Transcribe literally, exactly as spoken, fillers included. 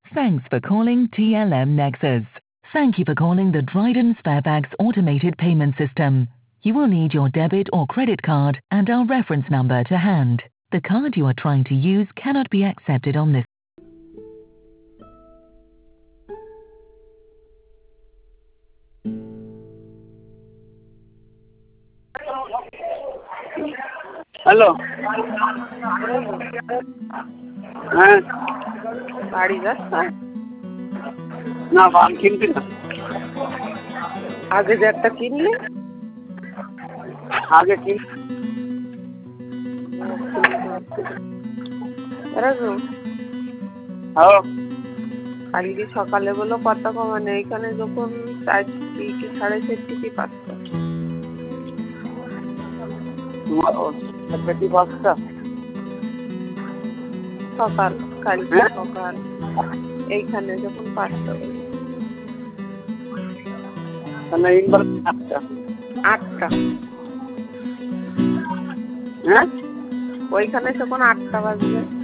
Thanks for calling T L M Nexus. Thank you for calling the Dryden Sparebags automated payment system. You will need your debit or credit card and our reference number to hand. The card you are trying to use cannot be accepted on this. Hello, হ্যাঁ বাড়ি যাচ্ছে না বাম কিনবি না, আগে যে একটা কিনলি আগে কিন। রাজু হ্যালো, কালকে সকালে বলো কত কমানে, এইখানে যখন চারটি কি সাড়ে চারটি কি পাঁচটা তোমার পেটি পাঁচটা সকাল, কালকে হ্যাঁ? সকাল এইখানে যখন পাঁচটা বলো তাহলে এইবার আটটা। আটটা হ্যাঁ, ওইখানে যখন আটটা বাজবে